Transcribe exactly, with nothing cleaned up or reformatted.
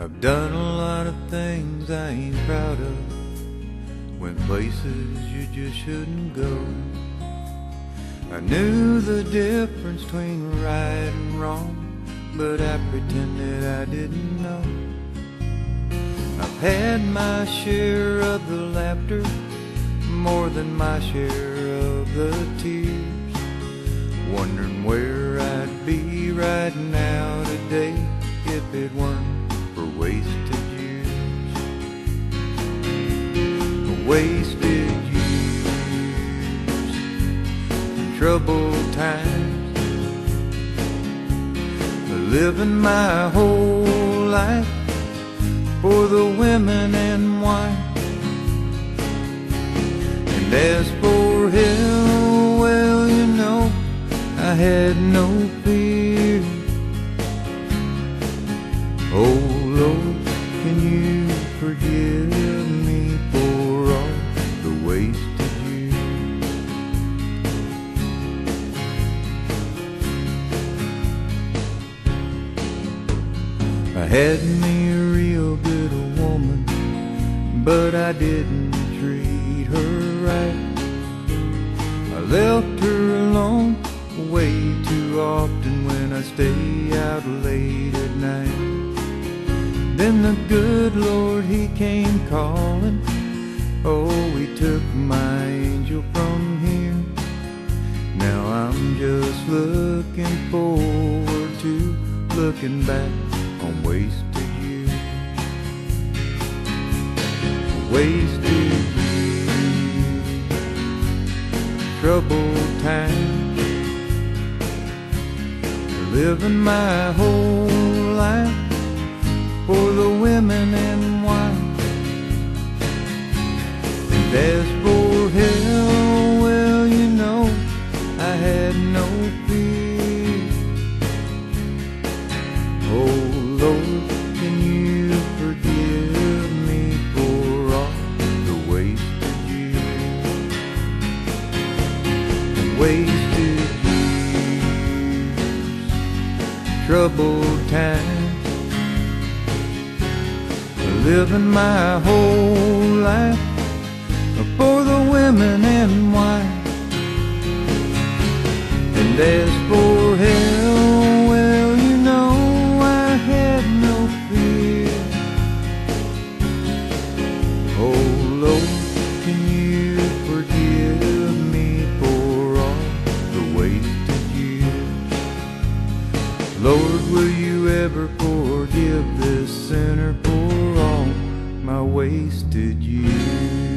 I've done a lot of things I ain't proud of, went places you just shouldn't go. I knew the difference between right and wrong, but I pretended I didn't know. I've had my share of the laughter, more than my share of the tears, wondering where I'd be right now today if it weren't for wasted years. Wasted years, troubled times, living my whole life for the women and wine. And as for hell, well, you know, I had no fear. Oh Lord, can you forgive me for all the wasted years? I had me a real good woman, but I didn't treat her right. I left her alone way too often when I stay out late at night. Then the good Lord, He came calling. Oh, He took my angel from here. Now I'm just looking forward to looking back on wasted years. Wasted years, troubled times, living my whole life for the women and wine. And as for hell, well, you know, I had no fear. Oh Lord, can you forgive me for all the wasted years? Wasted years, troubled times, living my whole life for the women and wine. And as for hell, well, you know, I had no fear. Oh Lord, can you forgive me for all the wasted years? Lord, will you ever forgive this sinner for all my wasted years?